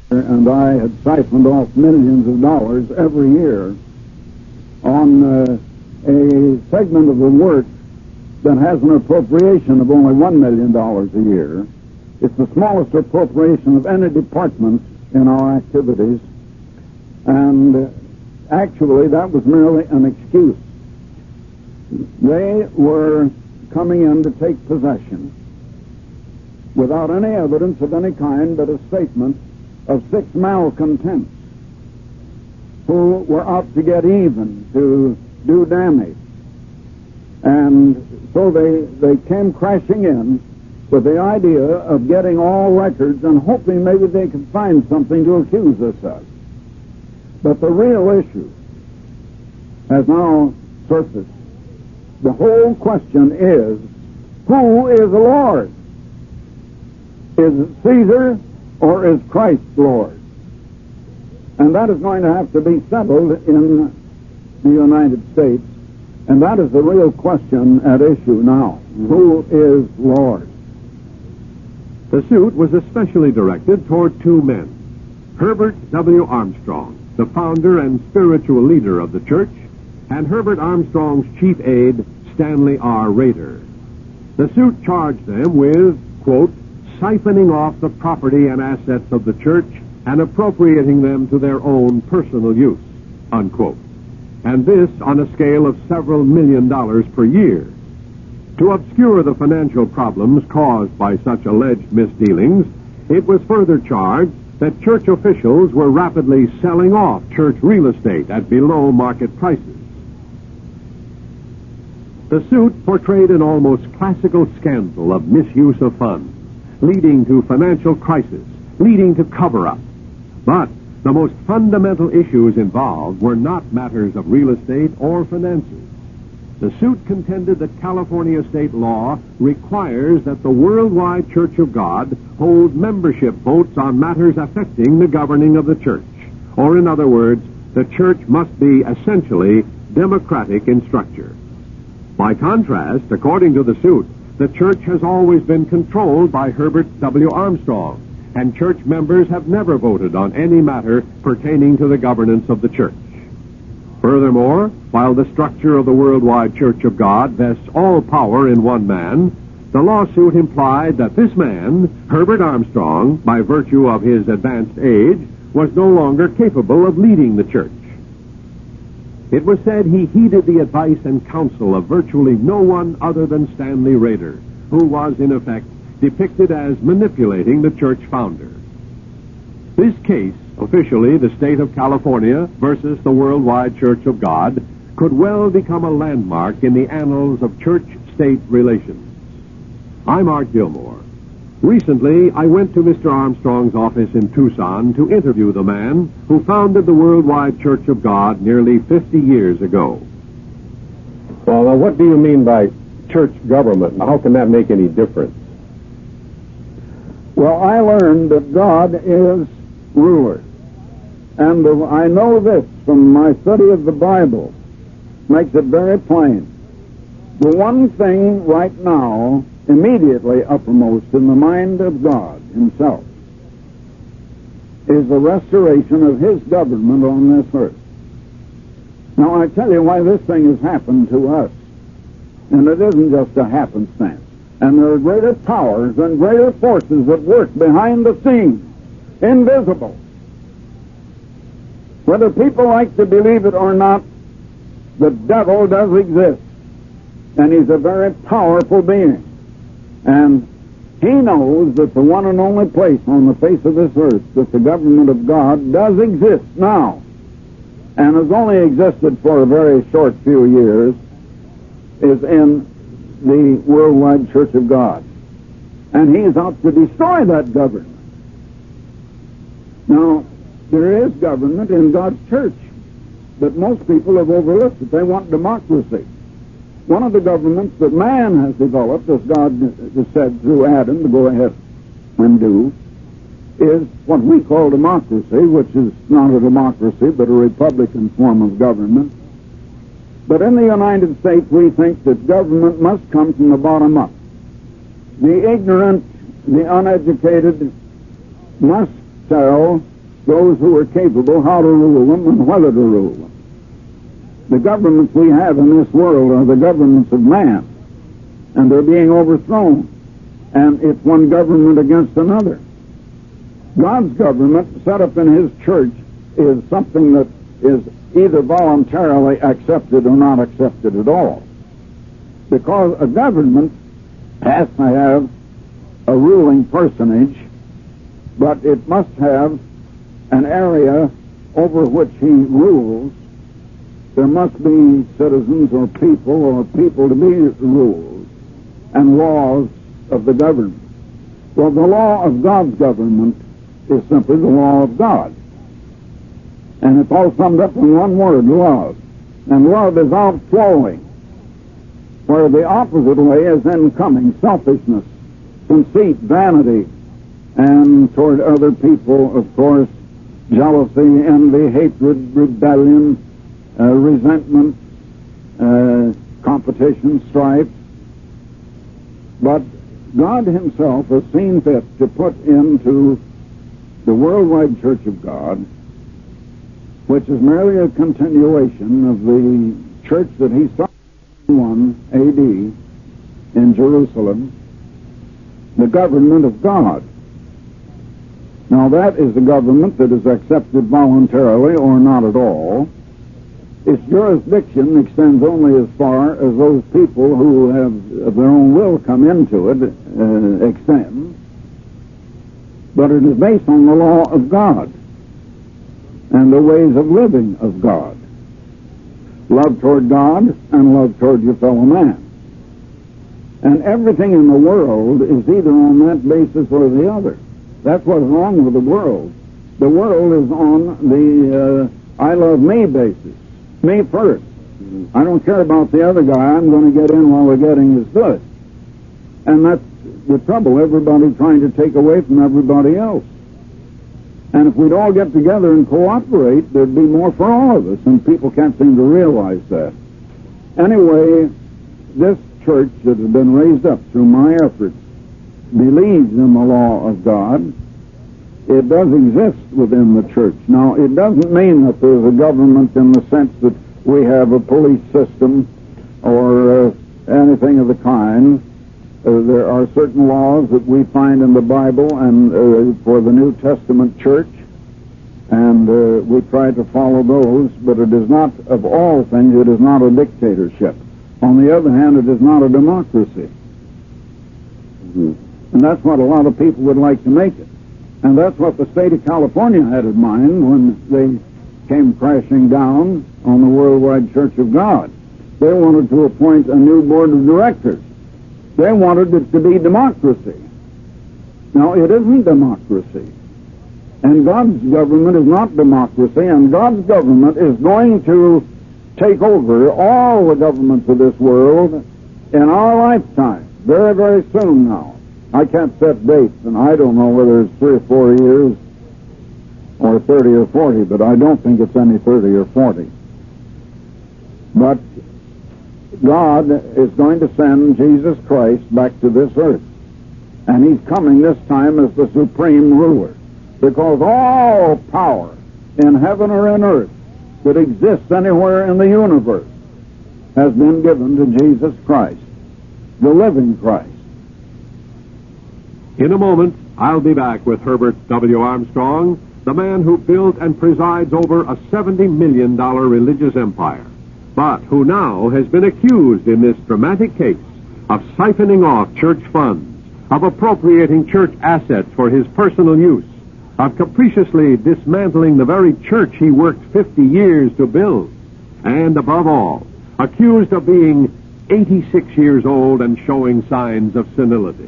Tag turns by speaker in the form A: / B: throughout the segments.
A: and I had siphoned off millions of dollars every year on a segment of the work that has an appropriation of only $1 million a year. It's the smallest appropriation of any department in our activities, and actually that was merely an excuse. They were coming in to take possession without any evidence of any kind but a statement of 6 malcontents who were out to get even, to do damage. And so they came crashing in with the idea of getting all records and hoping maybe they could find something to accuse us of. But the real issue has now surfaced. The whole question is, who is the Lord? Is it Caesar or is Christ Lord? And that is going to have to be settled in the United States, and that is the real question at issue now. Who is Lord?
B: The suit was especially directed toward 2 men, Herbert W. Armstrong, the founder and spiritual leader of the church, and Herbert Armstrong's chief aide, Stanley R. Rader. The suit charged them with, quote, siphoning off the property and assets of the church and appropriating them to their own personal use, unquote. And this on a scale of several $1 million per year. To obscure the financial problems caused by such alleged misdealings, it was further charged that church officials were rapidly selling off church real estate at below market prices. The suit portrayed an almost classical scandal of misuse of funds, leading to financial crisis, leading to cover-up. But the most fundamental issues involved were not matters of real estate or finances. The suit contended that California state law requires that the Worldwide Church of God hold membership votes on matters affecting the governing of the church. Or in other words, the church must be essentially democratic in structure. By contrast, according to the suit, the church has always been controlled by Herbert W. Armstrong, and church members have never voted on any matter pertaining to the governance of the church. Furthermore, while the structure of the Worldwide Church of God vests all power in one man, the lawsuit implied that this man, Herbert Armstrong, by virtue of his advanced age, was no longer capable of leading the church. It was said he heeded the advice and counsel of virtually no one other than Stanley Rader, who was, in effect, depicted as manipulating the church founder. This case, officially the state of California versus the Worldwide Church of God, could well become a landmark in the annals of church-state relations. I'm Art Gilmore. Recently, I went to Mr. Armstrong's office in Tucson to interview the man who founded the Worldwide Church of God nearly 50 years ago.
C: Well, now, what do you mean by church government? How can that make any difference?
A: Well, I learned that God is ruler. And I know this from my study of the Bible. Makes it very plain. The one thing right now, immediately uppermost in the mind of God himself, is the restoration of his government on this earth. Now, I tell you why this thing has happened to us. And it isn't just a happenstance. And there are greater powers and greater forces at work behind the scenes, invisible. Whether people like to believe it or not, the devil does exist. And he's a very powerful being. And he knows that the one and only place on the face of this earth that the government of God does exist now, and has only existed for a very short few years, is in the Worldwide Church of God. And he is out to destroy that government. Now, there is government in God's church, but most people have overlooked it. They want democracy. One of the governments that man has developed, as God has said through Adam to go ahead and do, is what we call democracy, which is not a democracy but a republican form of government. But in the United States, we think that government must come from the bottom up. The ignorant, the uneducated must tell those who are capable how to rule them and whether to rule them. The governments we have in this world are the governments of man, and they're being overthrown, and it's one government against another. God's government set up in His church is something that is either voluntarily accepted or not accepted at all. Because a government has to have a ruling personage, but it must have an area over which he rules. There must be citizens or people to be ruled, and laws of the government. Well, the law of God's government is simply the law of God. And it's all summed up in one word, love. And love is outflowing, where the opposite way is incoming, selfishness, conceit, vanity, and toward other people, of course, jealousy, envy, hatred, rebellion, resentment, competition, strife. But God Himself has seen fit to put into the worldwide Church of God, which is merely a continuation of the church that He started in 1 A.D. in Jerusalem, the government of God. Now that is a government that is accepted voluntarily or not at all. Its jurisdiction extends only as far as those people who have of their own will come into it extend. But it is based on the law of God and the ways of living of God. Love toward God and love toward your fellow man. And everything in the world is either on that basis or the other. That's what's wrong with the world. The world is on the I love me basis. Me first. I don't care about the other guy. I'm going to get in while the getting is good. And that's the trouble. Everybody trying to take away from everybody else. And if we'd all get together and cooperate, there'd be more for all of us, and people can't seem to realize that. Anyway, this church that has been raised up through my efforts believes in the law of God. It does exist within the church. Now, it doesn't mean that there's a government in the sense that we have a police system or anything of the kind. There are certain laws that we find in the Bible and for the New Testament church, and we try to follow those, but it is not, of all things, it is not a dictatorship. On the other hand, it is not a democracy. And that's what a lot of people would like to make it. And that's what the state of California had in mind when they came crashing down on the Worldwide Church of God. They wanted to appoint a new board of directors. They wanted it to be democracy. Now, it isn't democracy. And God's government is not democracy, and God's government is going to take over all the governments of this world in our lifetime, very, very soon now. I can't set dates, and I don't know whether it's 3 or 4 years or 30 or 40, but I don't think it's any 30 or 40. But God is going to send Jesus Christ back to this earth. And He's coming this time as the supreme ruler. Because all power in heaven or in earth that exists anywhere in the universe has been given to Jesus Christ, the living Christ.
B: In a moment, I'll be back with Herbert W. Armstrong, the man who built and presides over a $70 million religious empire, but who now has been accused in this dramatic case of siphoning off church funds, of appropriating church assets for his personal use, of capriciously dismantling the very church he worked 50 years to build, and above all, accused of being 86 years old and showing signs of senility.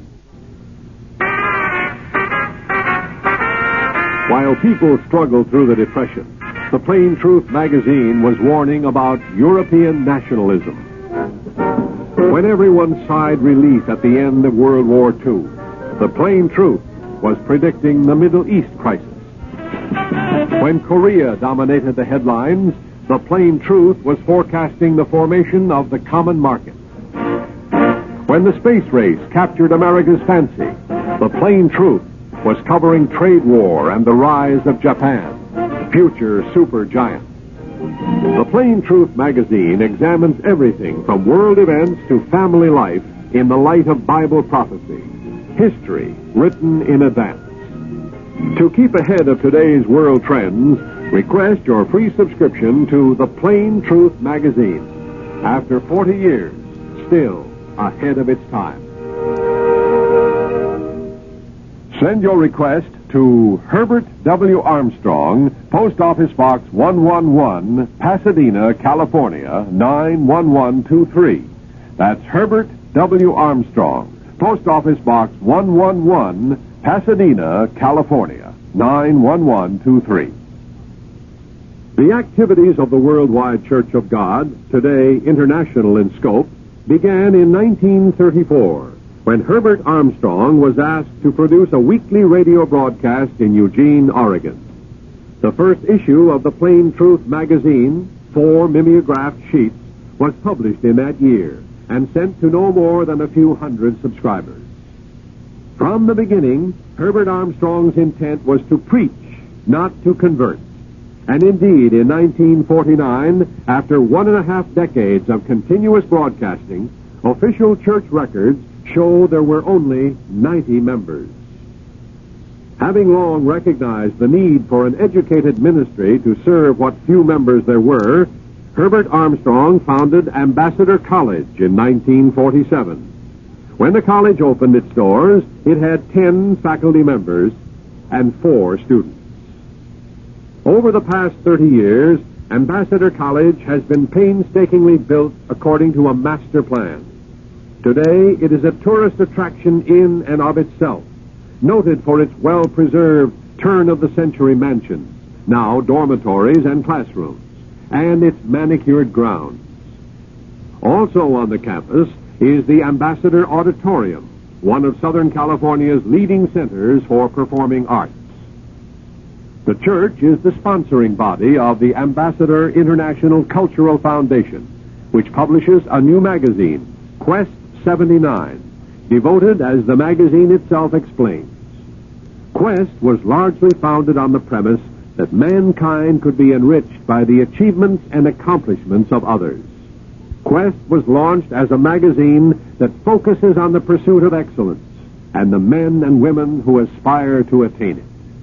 B: While people struggled through the Depression, the Plain Truth magazine was warning about European nationalism. When everyone sighed relief at the end of World War II, the Plain Truth was predicting the Middle East crisis. When Korea dominated the headlines, the Plain Truth was forecasting the formation of the common market. When the space race captured America's fancy, the Plain Truth was covering trade war and the rise of Japan, future supergiant. The Plain Truth magazine examines everything from world events to family life in the light of Bible prophecy, history written in advance. To keep ahead of today's world trends, request your free subscription to the Plain Truth magazine. After 40 years, still ahead of its time. Send your request to Herbert W. Armstrong, Post Office Box 111, Pasadena, California, 91123. That's Herbert W. Armstrong, Post Office Box 111, Pasadena, California, 91123. The activities of the Worldwide Church of God, today international in scope, began in 1934 when Herbert Armstrong was asked to produce a weekly radio broadcast in Eugene, Oregon. The first issue of the Plain Truth magazine, 4 mimeographed sheets, was published in that year and sent to no more than a few hundred subscribers. From the beginning, Herbert Armstrong's intent was to preach, not to convert. And indeed, in 1949, after 1.5 decades of continuous broadcasting, official church records show there were only 90 members. Having long recognized the need for an educated ministry to serve what few members there were, Herbert Armstrong founded Ambassador College in 1947. When the college opened its doors, it had 10 faculty members and 4 students. Over the past 30 years, Ambassador College has been painstakingly built according to a master plan. Today, it is a tourist attraction in and of itself, noted for its well-preserved turn-of-the-century mansions, now dormitories and classrooms, and its manicured grounds. Also on the campus is the Ambassador Auditorium, one of Southern California's leading centers for performing arts. The church is the sponsoring body of the Ambassador International Cultural Foundation, which publishes a new magazine, Quest 79, devoted, as the magazine itself explains. Quest was largely founded on the premise that mankind could be enriched by the achievements and accomplishments of others. Quest was launched as a magazine that focuses on the pursuit of excellence and the men and women who aspire to attain it.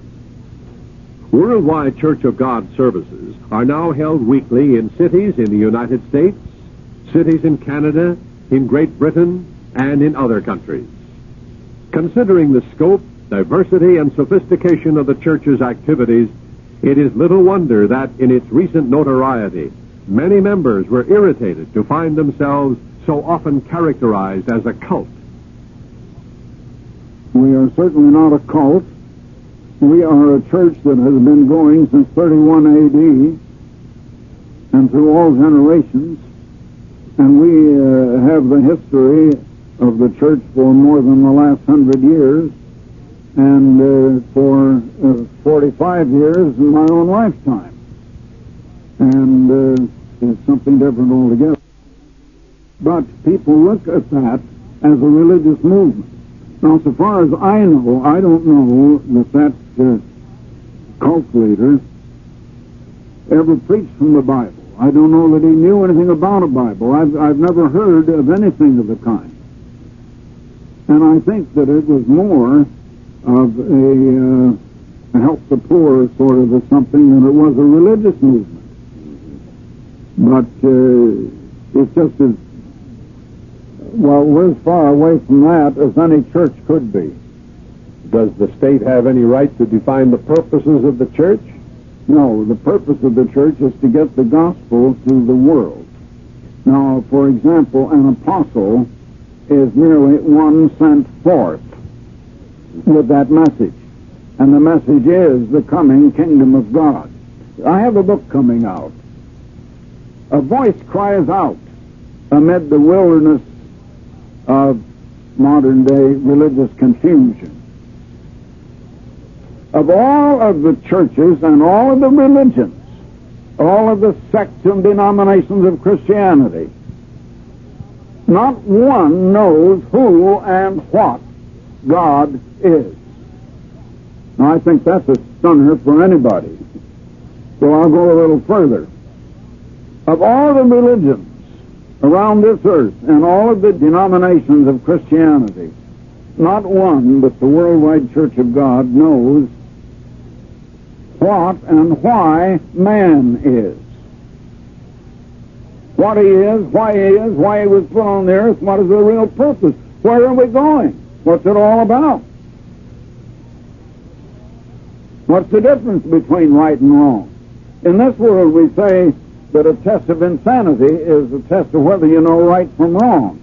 B: Worldwide Church of God services are now held weekly in cities in the United States, cities in Canada, in Great Britain, and in other countries. Considering the scope, diversity, and sophistication of the church's activities, it is little wonder that in its recent notoriety, many members were irritated to find themselves so often characterized as a cult.
A: We are certainly not a cult. We are a church that has been going since 31 A.D. and through all generations, and we have the history of the church for more than the last 100 years, and for 45 years in my own lifetime. And it's something different altogether. But people look at that as a religious movement. Now, so far as I know, I don't know that cult leader ever preached from the Bible. I don't know that he knew anything about a Bible. I've never heard of anything of the kind. And I think that it was more of a help the poor sort of a something than it was a religious movement. But it's just as, well, we're as far away from that as any church could be.
C: Does the state have any right to define the purposes of the church?
A: No, the purpose of the church is to get the gospel to the world. Now, for example, an apostle is merely one sent forth with that message. And the message is the coming kingdom of God. I have a book coming out. A voice cries out amid the wilderness of modern-day religious confusion. Of all of the churches and all of the religions, all of the sects and denominations of Christianity, not one knows who and what God is. Now, I think that's a stunner for anybody. So I'll go a little further. Of all the religions around this earth and all of the denominations of Christianity, not one but the Worldwide Church of God knows what and why man is. What he is, why he was put on the earth, what is the real purpose, where are we going, what's it all about? What's the difference between right and wrong? In this world we say that a test of insanity is a test of whether you know right from wrong.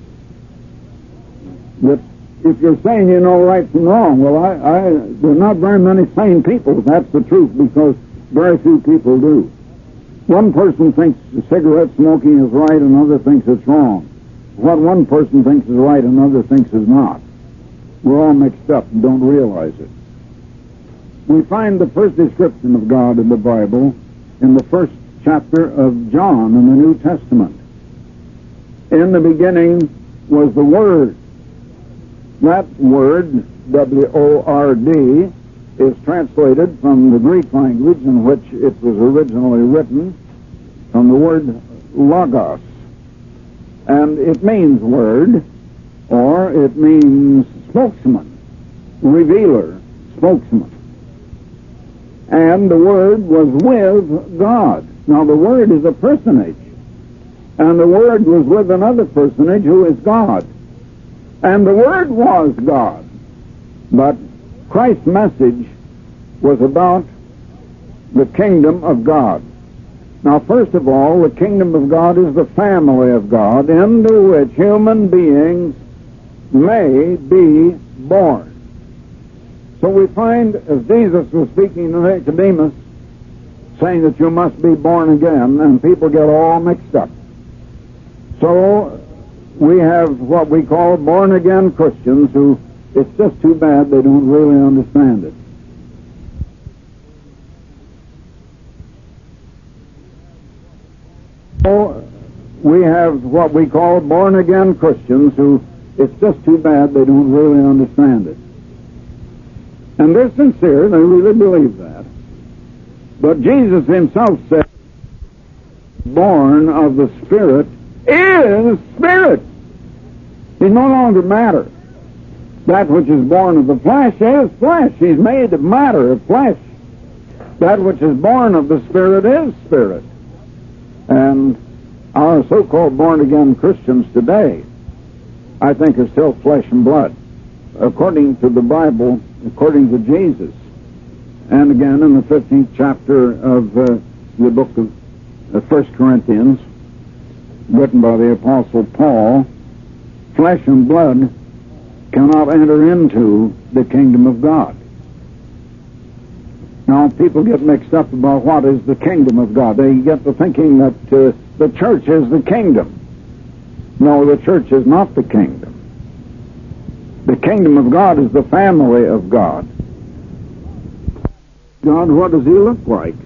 A: That if you're saying you know right from wrong, well, there are not very many sane people, that's the truth, because very few people do. One person thinks cigarette smoking is right, another thinks it's wrong. What one person thinks is right, another thinks is not. We're all mixed up and don't realize it. We find the first description of God in the Bible in the first chapter of John in the New Testament. In the beginning was the Word. That word, W-O-R-D, is translated from the Greek language in which it was originally written, from the word logos. And it means word, or it means spokesman, revealer, spokesman. And the Word was with God. Now the Word is a personage, and the Word was with another personage who is God. And the Word was God. But Christ's message was about the kingdom of God. Now, first of all, the kingdom of God is the family of God into which human beings may be born. So we find, as Jesus was speaking to Nicodemus, saying that you must be born again, and people get all mixed up. So we have what we call born-again Christians who, it's just too bad they don't really understand it. So we have what we call born-again Christians who, it's just too bad they don't really understand it. And they're sincere, they really believe that. But Jesus himself said, born of the Spirit is Spirit. He's no longer matter. That which is born of the flesh is flesh. He's made of matter, of flesh. That which is born of the Spirit is Spirit. And our so-called born-again Christians today, I think, are still flesh and blood. According to the Bible, according to Jesus. And again, in the 15th chapter of the book of 1 Corinthians, written by the Apostle Paul, flesh and blood cannot enter into the kingdom of God. Now, people get mixed up about what is the kingdom of God. They get to thinking that the church is the kingdom. No, the church is not the kingdom. The kingdom of God is the family of God. God, what does he look like?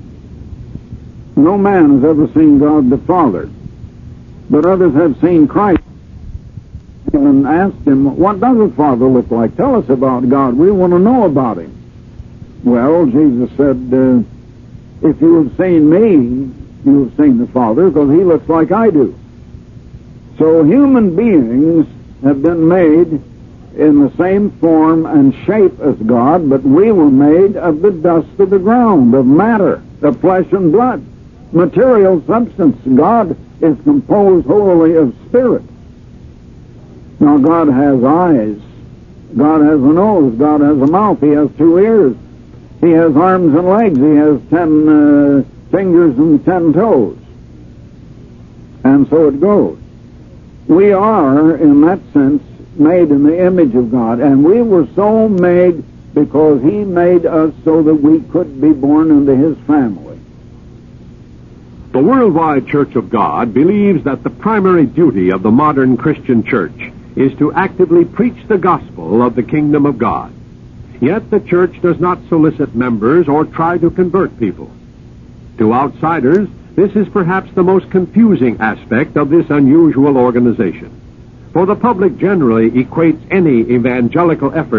A: No man has ever seen God the Father, but others have seen Christ and asked him, what does the Father look like? Tell us about God. We want to know about him. Well, Jesus said, if you have seen me, you have seen the Father, because he looks like I do. So human beings have been made in the same form and shape as God, but we were made of the dust of the ground, of matter, of flesh and blood, material substance. God is composed wholly of spirit. Now, God has eyes, God has a nose, God has a mouth, he has 2 ears, he has arms and legs, he has 10 fingers and 10 toes. And so it goes. We are, in that sense, made in the image of God, and we were so made because he made us so that we could be born into his family.
B: The Worldwide Church of God believes that the primary duty of the modern Christian church is to actively preach the gospel of the kingdom of God. Yet the church does not solicit members or try to convert people. To outsiders, this is perhaps the most confusing aspect of this unusual organization. For the public generally equates any evangelical effort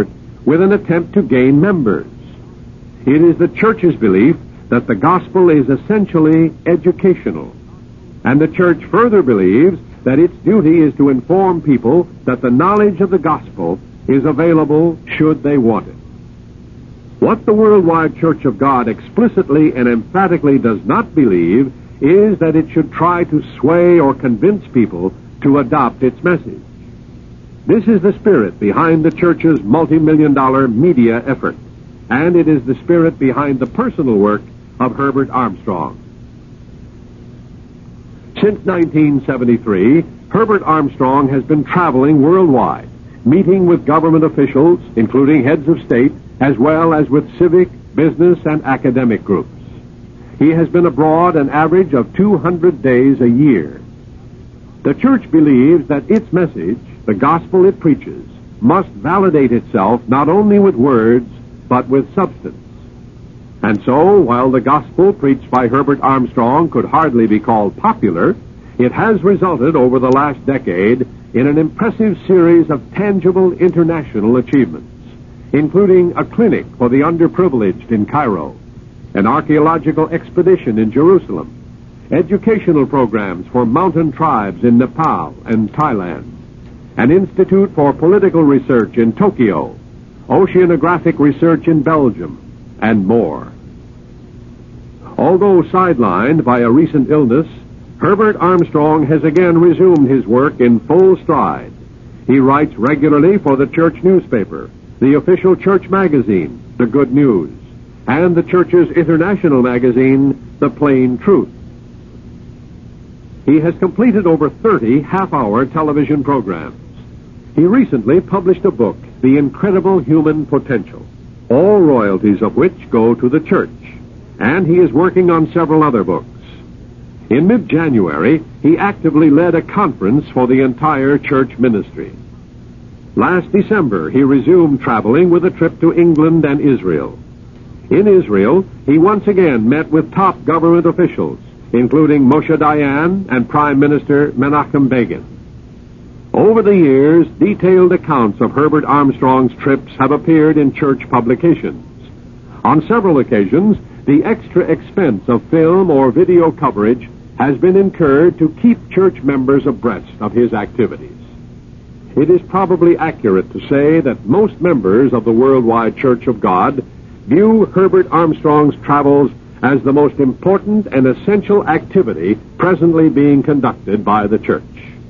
B: with an attempt to gain members. It is the church's belief that the gospel is essentially educational, and the church further believes that its duty is to inform people that the knowledge of the gospel is available should they want it. What the Worldwide Church of God explicitly and emphatically does not believe is that it should try to sway or convince people to adopt its message. This is the spirit behind the church's multi-million-dollar media effort, and it is the spirit behind the personal work of Herbert Armstrong. Since 1973, Herbert Armstrong has been traveling worldwide, meeting with government officials, including heads of state, as well as with civic, business, and academic groups. He has been abroad an average of 200 days a year. The church believes that its message, the gospel it preaches, must validate itself not only with words, but with substance. And so, while the gospel preached by Herbert Armstrong could hardly be called popular, it has resulted over the last decade in an impressive series of tangible international achievements, including a clinic for the underprivileged in Cairo, an archaeological expedition in Jerusalem, educational programs for mountain tribes in Nepal and Thailand, an institute for political research in Tokyo, oceanographic research in Belgium, and more. Although sidelined by a recent illness, Herbert Armstrong has again resumed his work in full stride. He writes regularly for the church newspaper, the official church magazine, The Good News, and the church's international magazine, The Plain Truth. He has completed over 30 half-hour television programs. He recently published a book, The Incredible Human Potential, all royalties of which go to the church, and he is working on several other books. In mid-January, he actively led a conference for the entire church ministry. Last December, he resumed traveling with a trip to England and Israel. In Israel, he once again met with top government officials, including Moshe Dayan and Prime Minister Menachem Begin. Over the years, detailed accounts of Herbert Armstrong's trips have appeared in church publications. On several occasions, the extra expense of film or video coverage has been incurred to keep church members abreast of his activities. It is probably accurate to say that most members of the Worldwide Church of God view Herbert Armstrong's travels as the most important and essential activity presently being conducted by the church.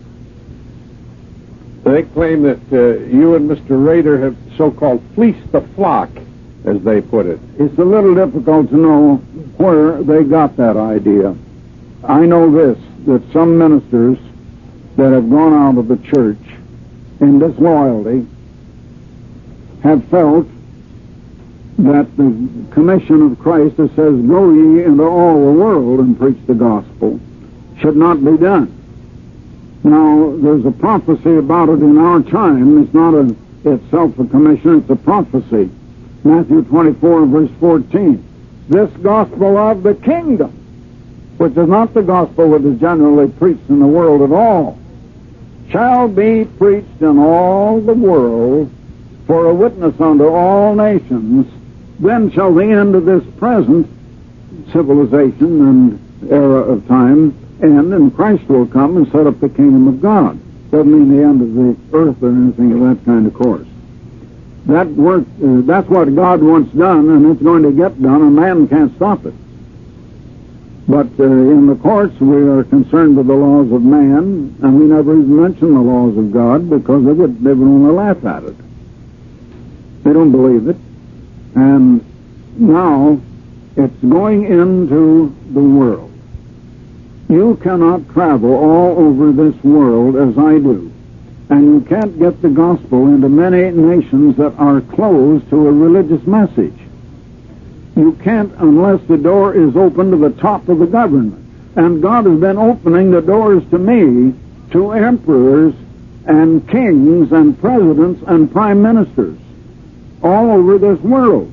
C: They claim that you and Mr. Rader have so-called fleeced the flock, as they put it.
A: It's a little difficult to know where they got that idea. I know this, that some ministers that have gone out of the church in disloyalty have felt that the commission of Christ that says, "Go ye into all the world and preach the gospel," should not be done. Now, there's a prophecy about it in our time. It's not itself a commission, it's a prophecy. Matthew 24, verse 14. This gospel of the kingdom, which is not the gospel that is generally preached in the world at all, shall be preached in all the world for a witness unto all nations. Then shall the end of this present civilization and era of time end, and Christ will come and set up the kingdom of God. Doesn't mean the end of the earth or anything of that kind, of course. That work, that's what God wants done, and it's going to get done, and man can't stop it. But in the courts, we are concerned with the laws of man, and we never even mention the laws of God because they would only laugh at it. They don't believe it. And now it's going into the world. You cannot travel all over this world as I do, and you can't get the gospel into many nations that are closed to a religious message. You can't unless the door is open to the top of the government. And God has been opening the doors to me, to emperors and kings and presidents and prime ministers all over this world.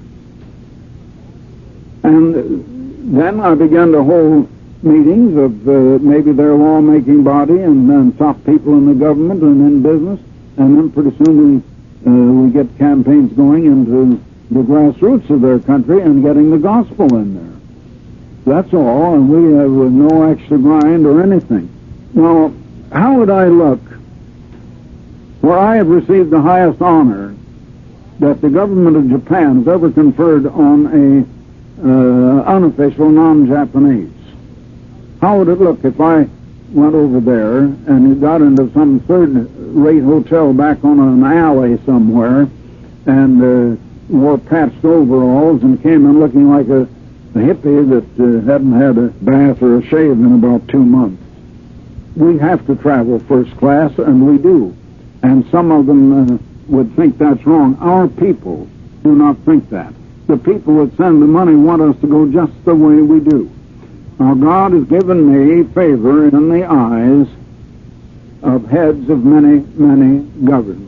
A: And then I began to hold meetings of maybe their lawmaking body and then top people in the government and in business, and then pretty soon we get campaigns going into the grassroots of their country and getting the gospel in there. That's all, and we have no extra grind or anything. Now, how would I look where I have received the highest honor that the government of Japan has ever conferred on a unofficial non-Japanese? How would it look if I went over there and got into some third-rate hotel back on an alley somewhere and wore patched overalls and came in looking like a hippie that hadn't had a bath or a shave in about 2 months? We have to travel first class, and we do. And some of them would think that's wrong. Our people do not think that. The people that send the money want us to go just the way we do. Now, God has given me favor in the eyes of heads of many, many governments.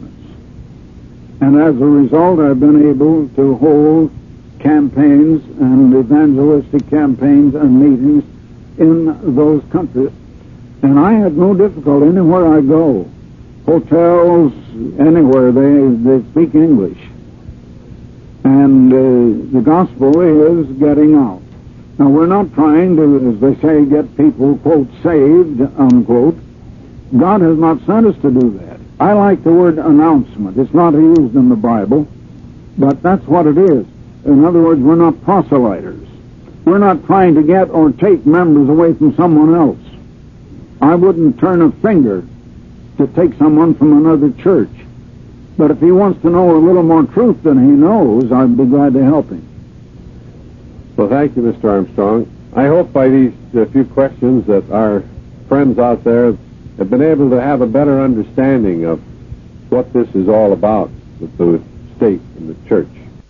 A: And as a result, I've been able to hold campaigns and evangelistic campaigns and meetings in those countries. And I had no difficulty anywhere I go. Hotels, anywhere, they speak English. And the gospel is getting out. Now, we're not trying to, as they say, get people, quote, saved, unquote. God has not sent us to do that. I like the word announcement. It's not used in the Bible, but that's what it is. In other words, we're not proselyters. We're not trying to get or take members away from someone else. I wouldn't turn a finger to take someone from another church. But if he wants to know a little more truth than he knows, I'd be glad to help him.
C: Well, thank you, Mr. Armstrong. I hope by these few questions that our friends out there have been able to have a better understanding of what this is all about with the state and the church.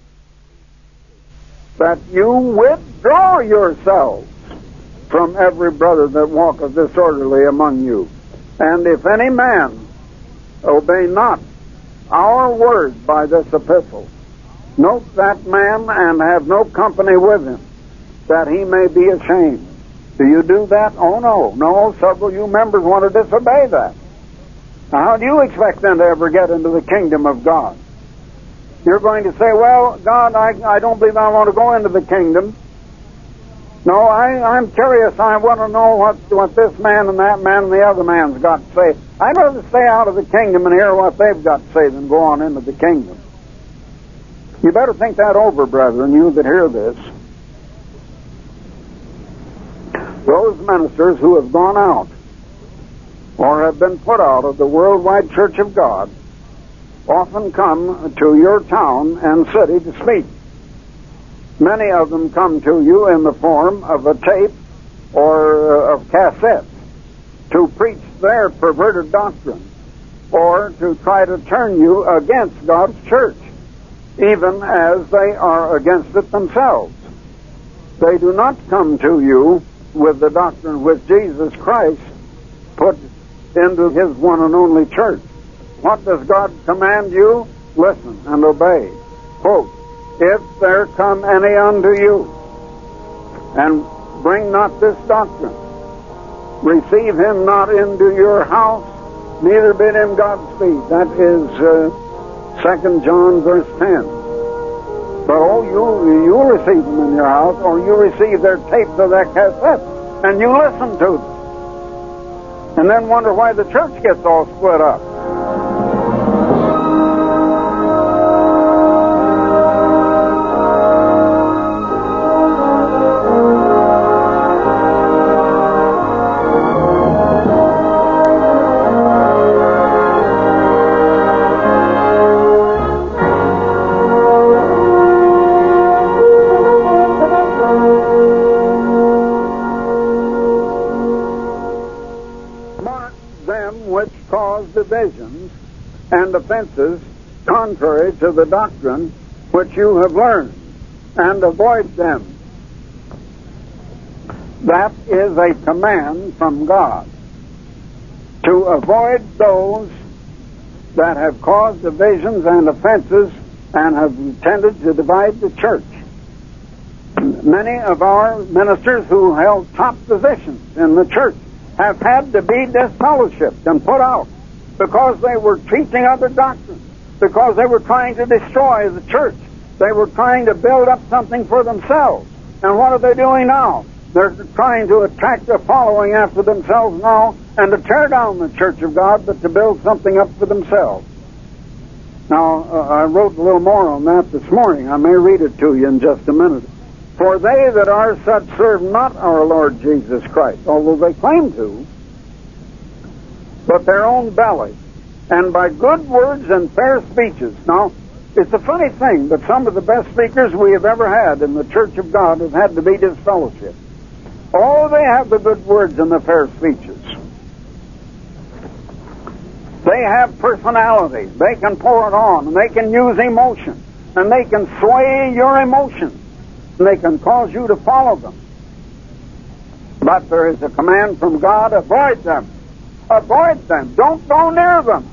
A: That you withdraw yourselves from every brother that walketh disorderly among you. And if any man obey not our word by this epistle, note that man and have no company with him, that he may be ashamed. Do you do that? Oh, no. No, several of you members want to disobey that. Now, how do you expect them to ever get into the kingdom of God? You're going to say, well, God, I don't believe I want to go into the kingdom. No, I'm curious. I want to know what this man and that man and the other man's got to say. I'd rather stay out of the kingdom and hear what they've got to say than go on into the kingdom. You better think that over, brethren, you that hear this. Those ministers who have gone out or have been put out of the worldwide church of God often come to your town and city to speak. Many of them come to you in the form of a tape or of cassettes to preach their perverted doctrine or to try to turn you against God's church, even as they are against it themselves. They do not come to you with the doctrine which Jesus Christ put into his one and only church. What does God command you? Listen and obey. Quote, if there come any unto you, and bring not this doctrine, receive him not into your house, neither bid him Godspeed. That is 2 John verse 10. But you receive them in your house, or you receive their tapes of their cassettes, and you listen to them. And then wonder why the church gets all split up. Divisions and offenses contrary to the doctrine which you have learned, and avoid them. That is a command from God, to avoid those that have caused divisions and offenses and have tended to divide the church. Many of our ministers who held top positions in the church have had to be disfellowshipped and put out because they were teaching other doctrines. because they were trying to destroy the church. They were trying to build up something for themselves. And what are they doing now? They're trying to attract a following after themselves now and to tear down the church of God, but to build something up for themselves. Now, I wrote a little more on that this morning. I may read it to you in just a minute. For they that are such serve not our Lord Jesus Christ, although they claim to, but their own belly, and by good words and fair speeches. Now, it's a funny thing, but some of the best speakers we have ever had in the Church of God have had to be disfellowshipped. Oh, they have the good words and the fair speeches. They have personality. They can pour it on, and they can use emotion, and they can sway your emotions, and they can cause you to follow them. But there is a command from God: avoid them. Avoid them. Don't go near them.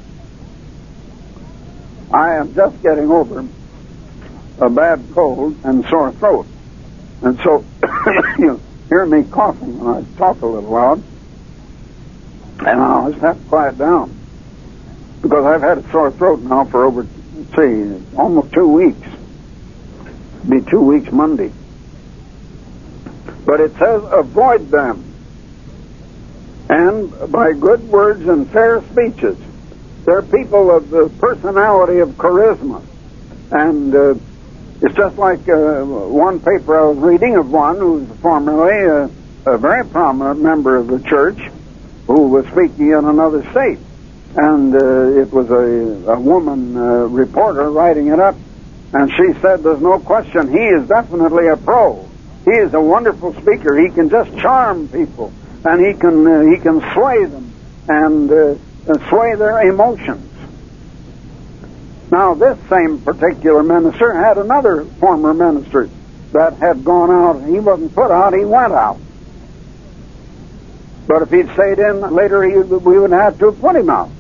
A: I am just getting over a bad cold and sore throat. And so you hear me coughing when I talk a little loud. And I'll just have to quiet down. Because I've had a sore throat now for over, almost 2 weeks. It'll be 2 weeks Monday. But it says, avoid them. And by good words and fair speeches. They're people of the personality of charisma. And it's just like one paper I was reading of one who was formerly a very prominent member of the church who was speaking in another state. And it was a woman reporter writing it up. And she said, there's no question, he is definitely a pro. He is a wonderful speaker. He can just charm people. And he can sway them and sway their emotions. Now, this same particular minister had another former minister that had gone out. He wasn't put out, he went out. But if he'd stayed in later, we would have to have put him out.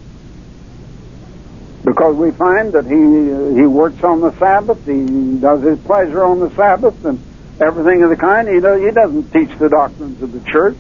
A: Because we find that he works on the Sabbath, he does his pleasure on the Sabbath, and everything of the kind. He doesn't teach the doctrines of the church.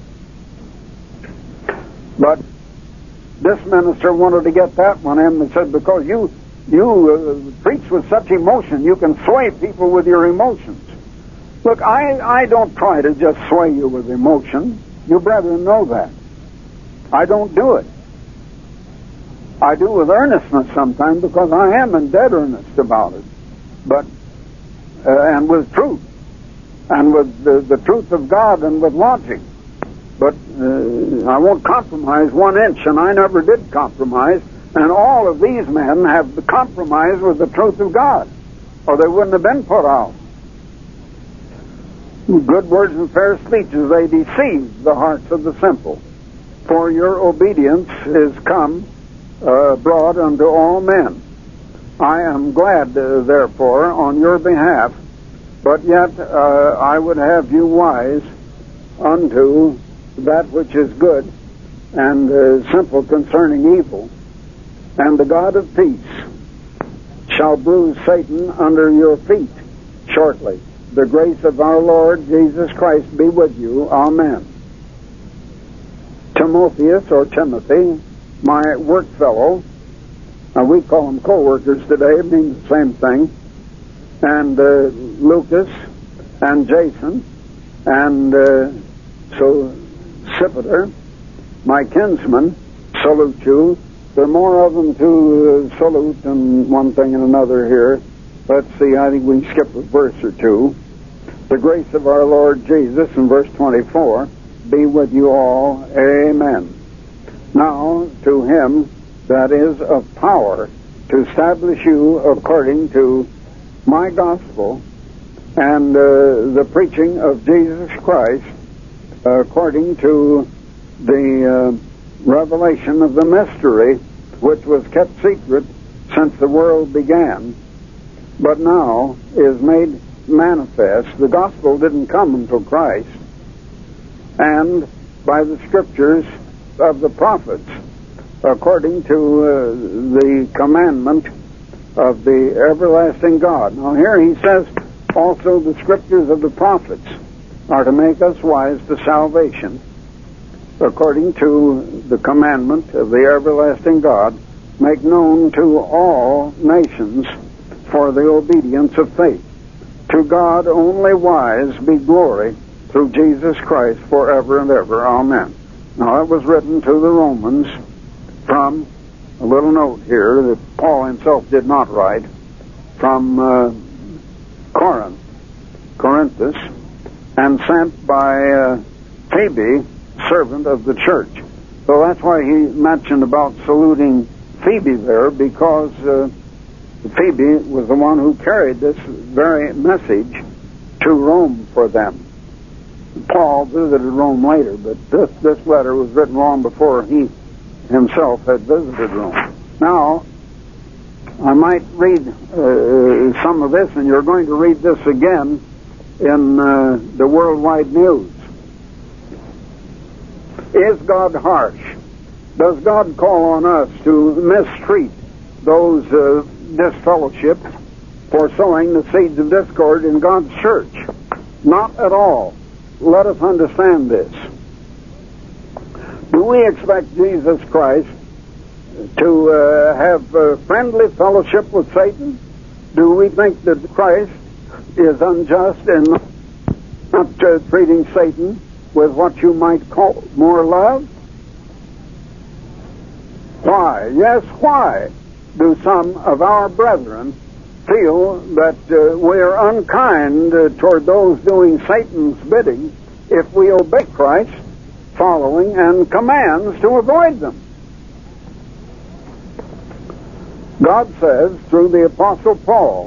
A: But this minister wanted to get that one in and said, because you preach with such emotion, you can sway people with your emotions. Look, I don't try to just sway you with emotion. You brethren know that. I don't do it. I do with earnestness sometimes, because I am in dead earnest about it. But and with truth, and with the truth of God, and with logic. But I won't compromise 1 inch, and I never did compromise. And all of these men have compromised with the truth of God, or they wouldn't have been put out. Good words and fair speeches, they deceive the hearts of the simple. For your obedience is come abroad unto all men. I am glad, therefore, on your behalf, but yet I would have you wise unto that which is good, and simple concerning evil. And the God of peace shall bruise Satan under your feet shortly. The grace of our Lord Jesus Christ be with you. Amen. Timotheus, or Timothy, my work fellow, we call them co-workers today, it means the same thing, and Lucas, and Jason, and Sosipater, my kinsman, salute you. There are more of them to salute than one thing and another here. Let's see, I think we can skip a verse or two. The grace of our Lord Jesus, in verse 24, be with you all. Amen. Now, to him that is of power to establish you according to my gospel and the preaching of Jesus Christ, according to the revelation of the mystery which was kept secret since the world began, but now is made manifest. The gospel didn't come until Christ, and by the scriptures of the prophets, according to the commandment of the everlasting God. Now here he says also the scriptures of the prophets are to make us wise to salvation, according to the commandment of the everlasting God, make known to all nations for the obedience of faith. To God only wise be glory through Jesus Christ forever and ever. Amen. Now, it was written to the Romans from a little note here that Paul himself did not write, from Corinthus, and sent by Phoebe, servant of the church. So that's why he mentioned about saluting Phoebe there, because Phoebe was the one who carried this very message to Rome for them. Paul visited Rome later, but this letter was written long before he himself had visited Rome. Now, I might read some of this, and you're going to read this again in the Worldwide News. Is God harsh? Does God call on us to mistreat those disfellowshipped for sowing the seeds of discord in God's church? Not at all. Let us understand this. Do we expect Jesus Christ to have friendly fellowship with Satan? Do we think that Christ is unjust in not treating Satan with what you might call more love? Why? Yes, why do some of our brethren feel that we are unkind toward those doing Satan's bidding if we obey Christ, following and commands to avoid them? God says through the Apostle Paul,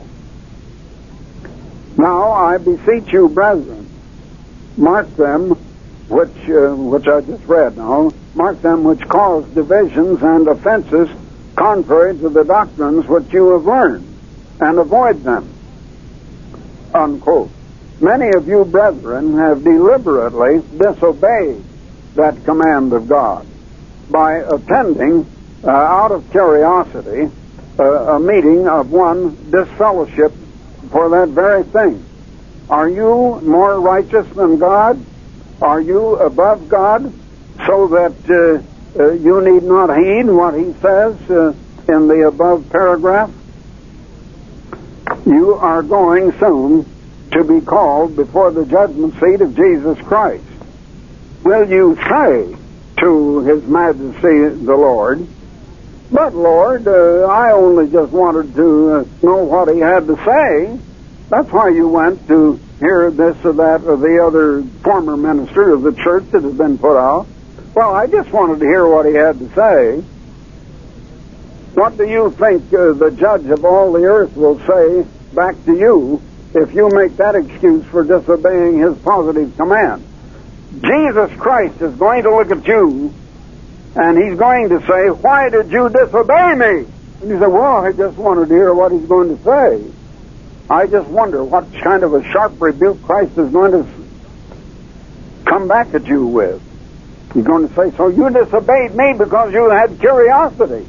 A: "Now I beseech you, brethren, mark them which I just read now, mark them which cause divisions and offenses contrary to the doctrines which you have learned, and avoid them." Unquote. Many of you brethren have deliberately disobeyed that command of God by attending, out of curiosity, a meeting of one disfellowship for that very thing. Are you more righteous than God? Are you above God so that you need not heed what he says in the above paragraph? You are going soon to be called before the judgment seat of Jesus Christ. Will you say to His Majesty the Lord, "But Lord, I only just wanted to know what he had to say. That's why you went to hear this or that or the other former minister of the church that has been put out. Well, I just wanted to hear what he had to say." What do you think the judge of all the earth will say back to you if you make that excuse for disobeying his positive command? Jesus Christ is going to look at you, and he's going to say, "Why did you disobey me?" And you say, "Well, I just wanted to hear what he's going to say." I just wonder what kind of a sharp rebuke Christ is going to come back at you with. He's going to say, "So you disobeyed me because you had curiosity."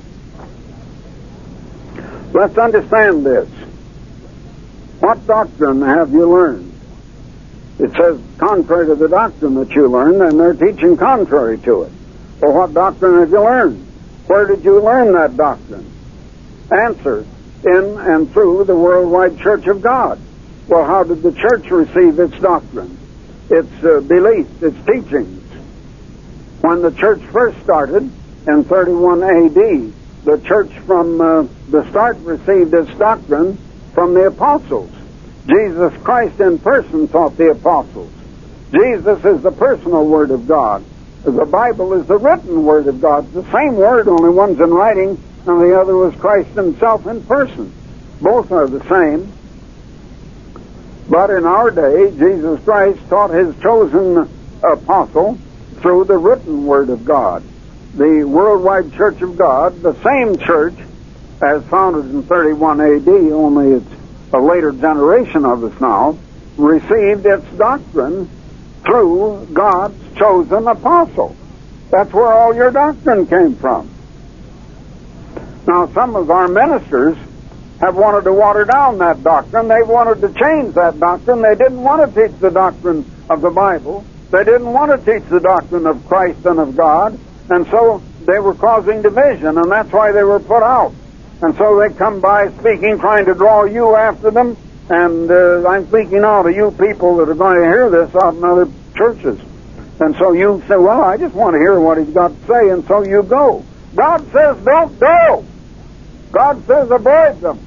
A: Let's understand this. What doctrine have you learned? It says contrary to the doctrine that you learned, and they're teaching contrary to it. Well, what doctrine have you learned? Where did you learn that doctrine? Answer: in and through the worldwide Church of God. Well, how did the church receive its doctrine, its beliefs, its teachings? When the church first started in 31 AD, the church from the start received its doctrine from the apostles. Jesus Christ in person taught the apostles. Jesus is the personal Word of God. The Bible is the written Word of God. It's the same Word, only one's in writing, and the other was Christ himself in person. Both are the same. But in our day, Jesus Christ taught his chosen apostle through the written Word of God. The worldwide Church of God, the same church as founded in 31 AD, only it's a later generation of us now, received its doctrine through God's chosen apostle. That's where all your doctrine came from. Now, some of our ministers have wanted to water down that doctrine. They wanted to change that doctrine. They didn't want to teach the doctrine of the Bible. They didn't want to teach the doctrine of Christ and of God. And so They were causing division, and that's why they were put out. And so they come by speaking, trying to draw you after them. And I'm speaking now to you people that are going to hear this out in other churches. And so you say, well, I just want to hear what he's got to say, and so you go. God says don't go. God says avoid them.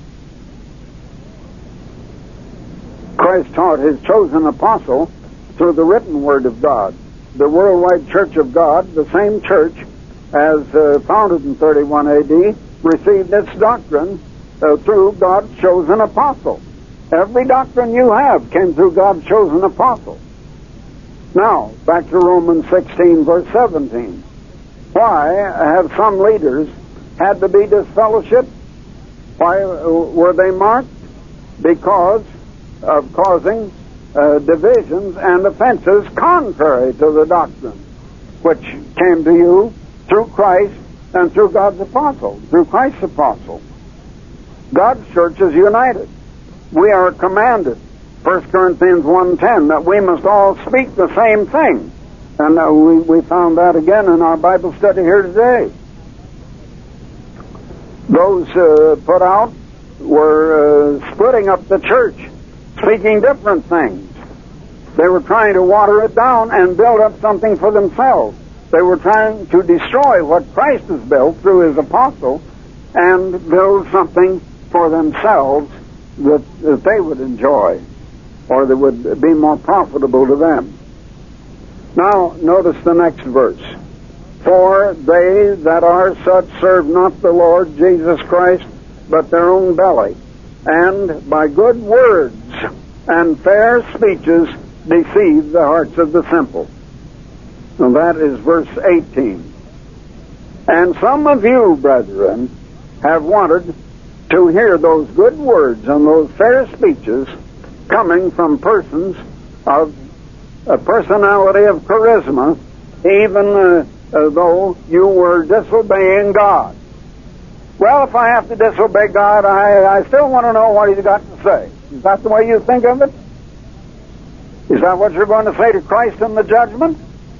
A: Christ taught his chosen apostle through the written word of God. The worldwide church of God, the same church as founded in 31 A.D., received its doctrine through God's chosen apostle. Every doctrine you have came through God's chosen apostle. Now, back to Romans 16, verse 17. Why have some leaders had to be disfellowshipped? Why were they marked? Because of causing divisions and offenses contrary to the doctrine which came to you through Christ and through God's apostle, through Christ's apostle. God's church is united. We are commanded, 1 Corinthians 1:10, that we must all speak the same thing. And we found that again in our Bible study here today. Those put out were splitting up the church, speaking different things. They were trying to water it down and build up something for themselves. They were trying to destroy what Christ has built through his apostle and build something for themselves that they would enjoy, or that would be more profitable to them. Now, notice the next verse. For they that are such serve not the Lord Jesus Christ, but their own belly, and by good words and fair speeches deceive the hearts of the simple. And that is verse 18. And some of you, brethren, have wanted to hear those good words and those fair speeches coming from persons of a personality of charisma, even though you were disobeying God. Well, if I have to disobey God, I still want to know what he's got to say. Is that the way you think of it? Is that what you're going to say to Christ in the judgment?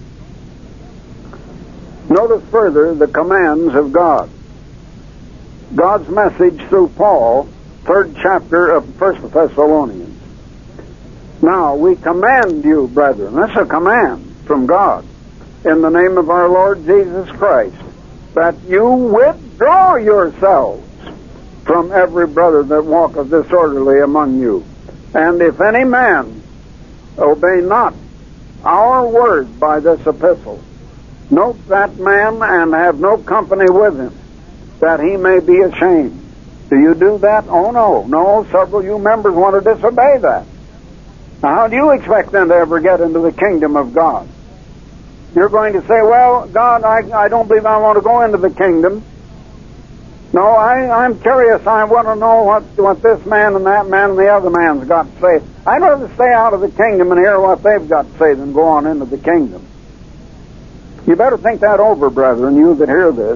A: Notice further the commands of God. God's message through Paul, 3rd chapter of 1 Thessalonians. Now, we command you, brethren, that's a command from God, in the name of our Lord Jesus Christ, that you withdraw yourselves from every brother that walketh disorderly among you. And if any man obey not our word by this epistle, note that man and have no company with him, that he may be ashamed. Do you do that? Oh, no. No, several of you members want to disobey that. Now, how do you expect them to ever get into the kingdom of God? You're going to say, well, God, I don't believe I want to go into the kingdom. No, I'm curious. I want to know what this man and that man and the other man's got to say. I'd rather stay out of the kingdom and hear what they've got to say than go on into the kingdom. You better think that over, brethren, you that hear this.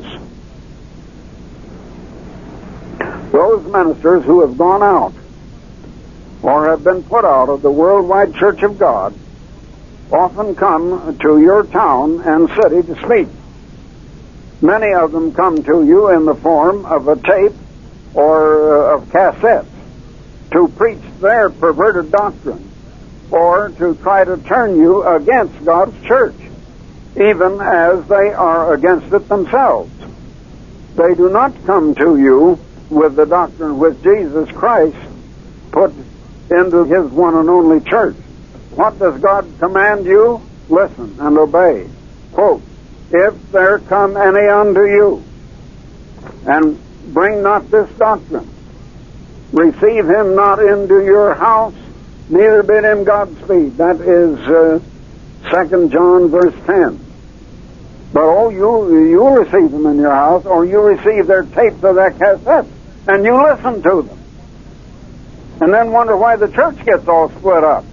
A: Those ministers who have gone out or have been put out of the worldwide church of God often come to your town and city to speak. Many of them come to you in the form of a tape or of cassettes to preach their perverted doctrine or to try to turn you against God's church, even as they are against it themselves. They do not come to you with the doctrine which Jesus Christ put into his one and only church. What does God command you? Listen and obey. Quote, if there come any unto you, and bring not this doctrine, receive him not into your house, neither bid him Godspeed. That is 2 John verse 10. But you receive them in your house, or you receive their tapes or their cassettes, and you listen to them. And then wonder why the church gets all split up.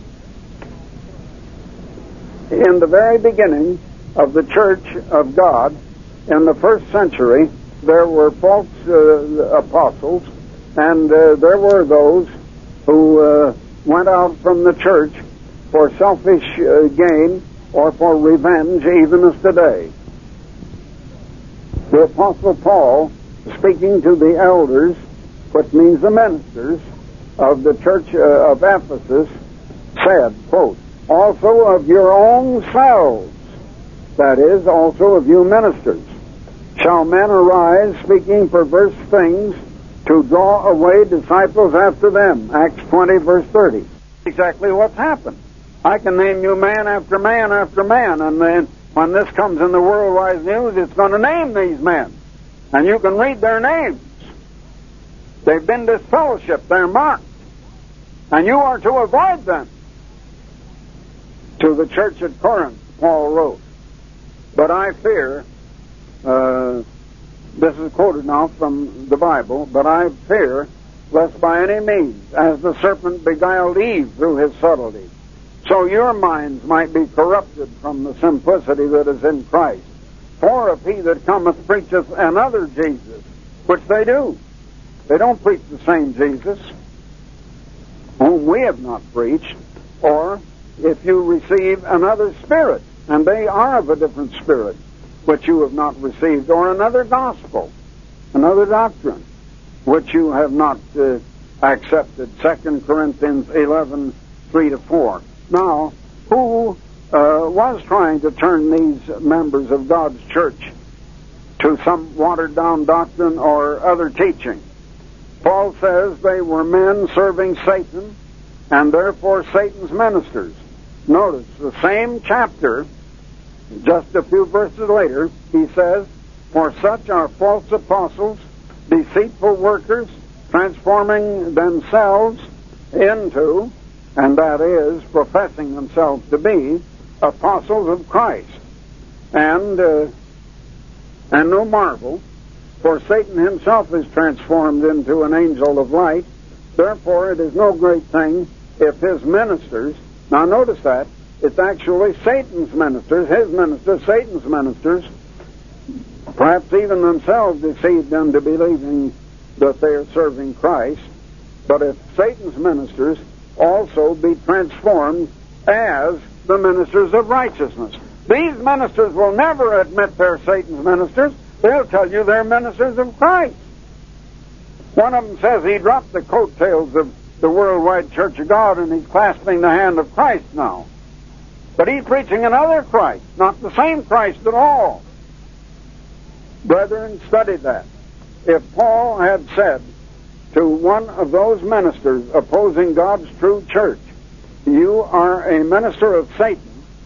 A: In the very beginning of the church of God, in the first century, there were false apostles, and there were those who went out from the church for selfish gain or for revenge, even as today. The Apostle Paul, speaking to the elders, which means the ministers of the church of Ephesus, said, quote, also of your own selves, that is, also of you ministers, shall men arise speaking perverse things to draw away disciples after them. Acts 20, verse 30. Exactly what's happened. I can name you man after man after man, and then when this comes in the worldwide news, it's going to name these men. And you can read their names. They've been disfellowshipped. They're marked. And you are to avoid them. To the church at Corinth, Paul wrote, but I fear, this is quoted now from the Bible, but I fear lest by any means, as the serpent beguiled Eve through his subtlety, so your minds might be corrupted from the simplicity that is in Christ. For if he that cometh preacheth another Jesus, which they do, they don't preach the same Jesus, whom we have not preached, or if you receive another spirit, and they are of a different spirit, which you have not received, or another gospel, another doctrine, which you have not accepted. 2 Corinthians 11, 3-4. Now, who was trying to turn these members of God's church to some watered-down doctrine or other teaching? Paul says they were men serving Satan, and therefore Satan's ministers. Notice, the same chapter, just a few verses later, he says, for such are false apostles, deceitful workers, transforming themselves into, and that is, professing themselves to be, apostles of Christ. And no marvel, for Satan himself is transformed into an angel of light. Therefore, it is no great thing if his ministers, now notice that, it's actually Satan's ministers, his ministers, Satan's ministers, perhaps even themselves deceived them to believing that they are serving Christ. But if Satan's ministers also be transformed as the ministers of righteousness. These ministers will never admit they're Satan's ministers. They'll tell you they're ministers of Christ. One of them says he dropped the coattails of the worldwide Church of God and he's clasping the hand of Christ now. But he's preaching another Christ, not the same Christ at all. Brethren, study that. If Paul had said to one of those ministers opposing God's true church, you are a minister of Satan,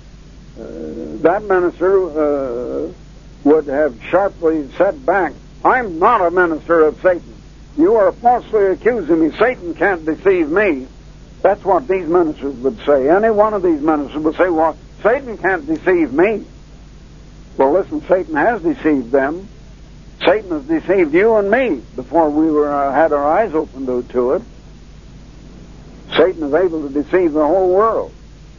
A: that minister would have sharply said back, I'm not a minister of Satan. You are falsely accusing me. Satan can't deceive me. That's what these ministers would say. Any one of these ministers would say, well, Satan can't deceive me. Well, listen, Satan has deceived them. Satan has deceived you and me before we had our eyes opened to it. Satan is able to deceive the whole world.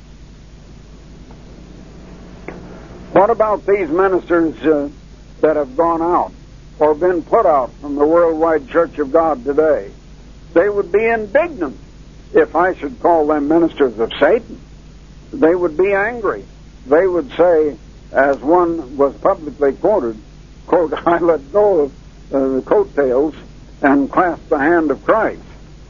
A: What about these ministers that have gone out or been put out from the worldwide Church of God today? They would be indignant if I should call them ministers of Satan. They would be angry. They would say, as one was publicly quoted, quote, I let go of the coattails and clasped the hand of Christ.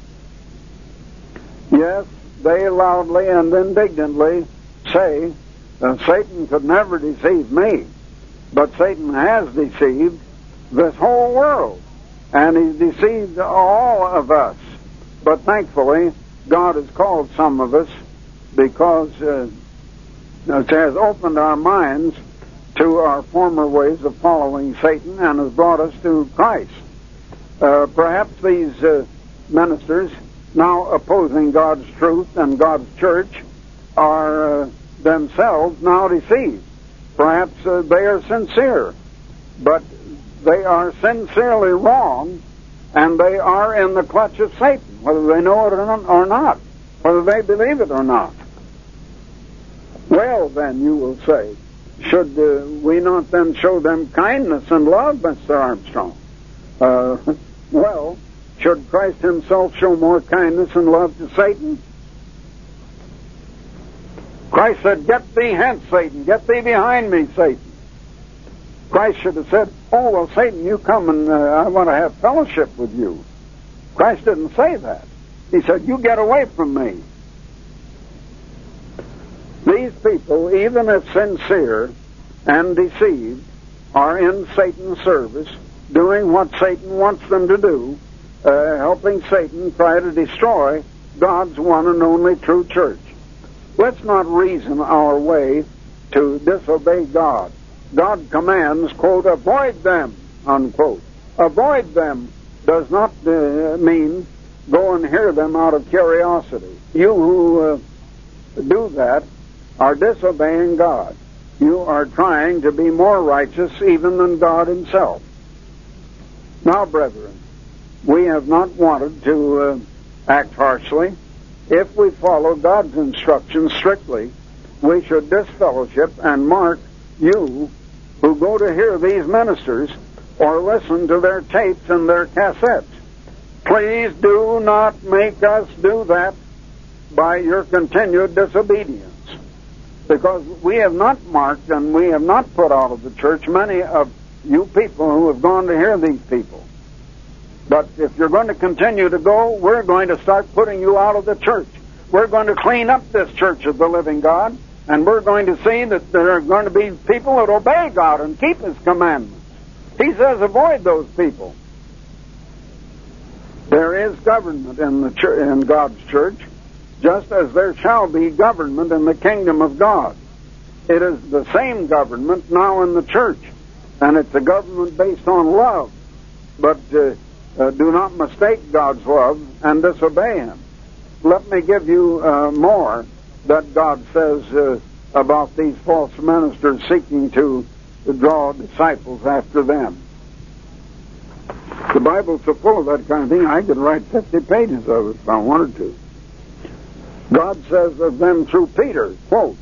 A: Yes, they loudly and indignantly say, Satan could never deceive me, but Satan has deceived this whole world, and he's deceived all of us. But thankfully, God has called some of us because it has opened our minds to our former ways of following Satan and has brought us to Christ. Perhaps these ministers, now opposing God's truth and God's church, are themselves now deceived. Perhaps they are sincere, but they are sincerely wrong, and they are in the clutch of Satan, whether they know it or not, whether they believe it or not. Well, then, you will say, should we not then show them kindness and love, Mr. Armstrong? Well, should Christ himself show more kindness and love to Satan? Christ said, get thee hence, Satan. Get thee behind me, Satan. Christ should have said, oh, well, Satan, you come and I want to have fellowship with you. Christ didn't say that. He said, you get away from me. These people, even if sincere and deceived, are in Satan's service, doing what Satan wants them to do, helping Satan try to destroy God's one and only true church. Let's not reason our way to disobey God. God commands, quote, avoid them, unquote. Avoid them does not mean go and hear them out of curiosity. You who do that are disobeying God. You are trying to be more righteous even than God himself. Now, brethren, we have not wanted to act harshly. If we follow God's instructions strictly, we should disfellowship and mark you who go to hear these ministers or listen to their tapes and their cassettes. Please do not make us do that by your continued disobedience, because we have not marked and we have not put out of the church many of you people who have gone to hear these people. But if you're going to continue to go, we're going to start putting you out of the church. We're going to clean up this church of the living God, and we're going to see that there are going to be people that obey God and keep his commandments. He says avoid those people. There is government in God's church, just as there shall be government in the kingdom of God. It is the same government now in the church, and it's a government based on love. But do not mistake God's love and disobey him. Let me give you more that God says about these false ministers seeking to draw disciples after them. The Bible's so full of that kind of thing, I could write 50 pages of it if I wanted to. God says of them through Peter, quote,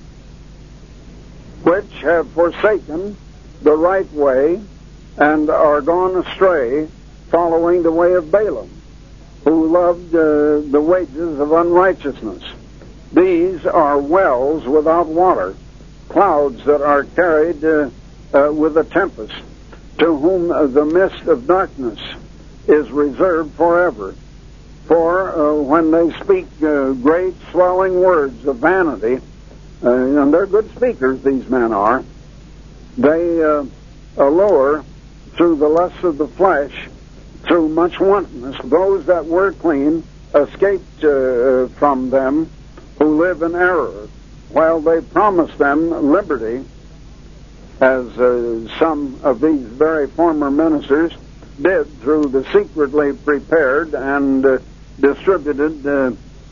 A: which have forsaken the right way and are gone astray, following the way of Balaam, who loved the wages of unrighteousness. These are wells without water, clouds that are carried with a tempest, to whom the mist of darkness is reserved forever. For when they speak great swelling words of vanity, and they're good speakers, these men are, they allure through the lusts of the flesh, through much wantonness, those that were clean escaped from them who live in error, while they promise them liberty, as some of these very former ministers did through the secretly prepared and distributed to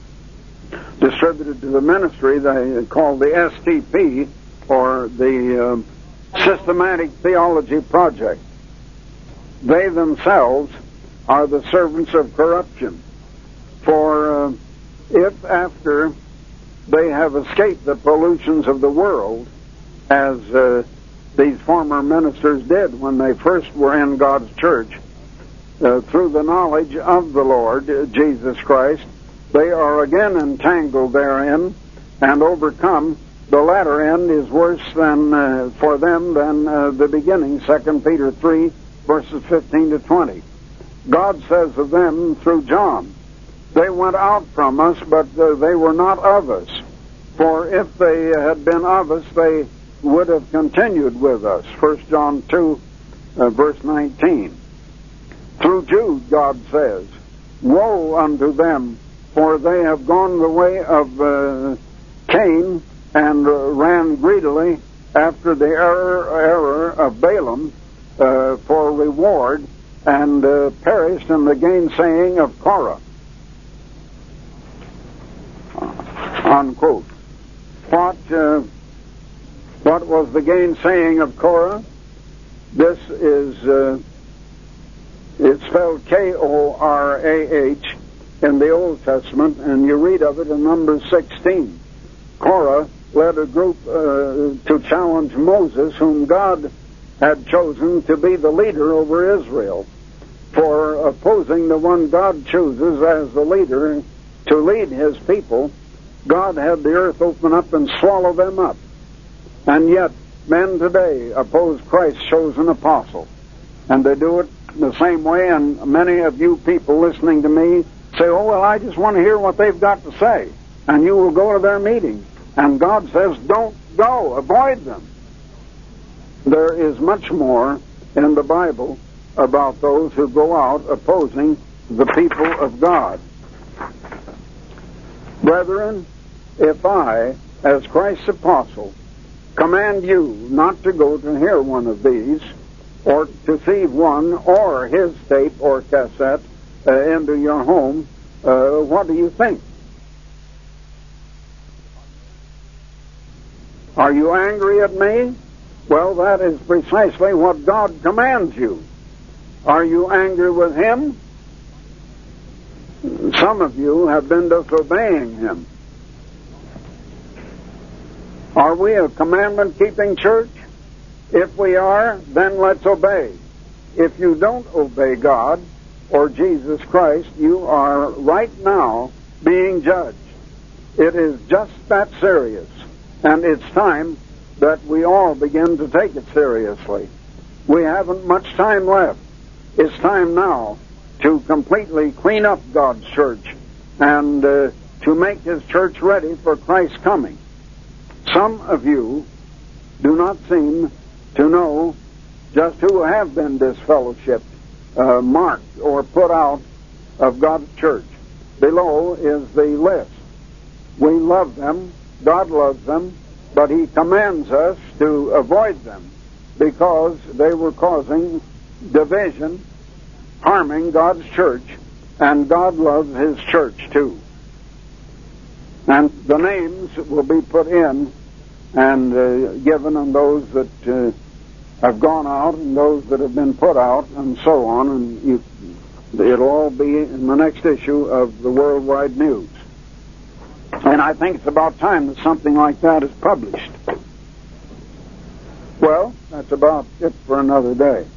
A: the ministry they call the STP, or the Systematic Theology Project. They themselves are the servants of corruption. For if after they have escaped the pollutions of the world, as these former ministers did when they first were in God's church, through the knowledge of the Lord Jesus Christ, they are again entangled therein and overcome. The latter end is worse than for them than the beginning, 2 Peter 3, verses 15 to 20. God says of them through John, they went out from us, but they were not of us. For if they had been of us, they would have continued with us. 1 John 2, verse 19. Through Jude, God says, woe unto them, for they have gone the way of Cain, and ran greedily after the error of Balaam for reward, and perished in the gainsaying of Korah. Unquote. What was the gainsaying of Korah? This is it's spelled Korah in the Old Testament, and you read of it in Numbers 16. Korah led a group to challenge Moses, whom God had chosen to be the leader over Israel, for opposing the one God chooses as the leader to lead his people. God had the earth open up and swallow them up. And yet men today oppose Christ's chosen apostle. And they do it the same way, and many of you people listening to me say, oh, well, I just want to hear what they've got to say. And you will go to their meeting. And God says, don't go, avoid them. There is much more in the Bible about those who go out opposing the people of God. Brethren, if I, as Christ's apostle, command you not to go to hear one of these, or to receive one or his tape or cassette into your home, what do you think? Are you angry at me? Well, that is precisely what God commands you. Are you angry with Him? Some of you have been disobeying Him. Are we a commandment-keeping church? If we are, then let's obey. If you don't obey God or Jesus Christ, you are right now being judged. It is just that serious. And it's time that we all begin to take it seriously. We haven't much time left. It's time now to completely clean up God's church and to make His church ready for Christ's coming. Some of you do not seem to know just who have been disfellowshipped, marked, or put out of God's church. Below is the list. We love them, God loves them, but He commands us to avoid them because they were causing division, harming God's church, and God loves His church too. And the names will be put in and given on those that have gone out and those that have been put out and so on, and it'll all be in the next issue of the Worldwide News. And I think it's about time that something like that is published. Well, that's about it for another day.